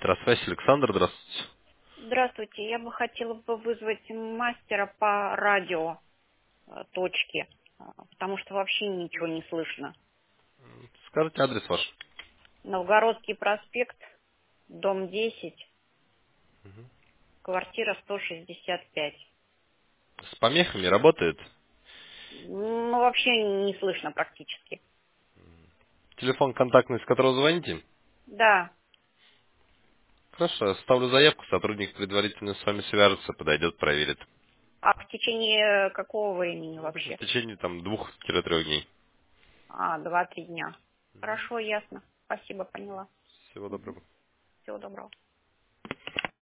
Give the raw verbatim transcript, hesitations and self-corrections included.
Электросвязь, Александр, здравствуйте. Здравствуйте, я бы хотела бы вызвать мастера по радио э, точки, э, потому что вообще ничего не слышно. Скажите адрес ваш. Новгородский проспект, дом десять, квартира сто шестьдесят пять. С помехами работает? Ну, вообще не слышно практически. Телефон контактный, с которого звоните? Да, Хорошо, я ставлю заявку, сотрудник предварительно с вами свяжется, подойдет, проверит. а в течение какого времени В вообще? течение там двух-трех дней. А, два-три дня. Хорошо, ясно. Спасибо, поняла. Всего доброго. Всего доброго.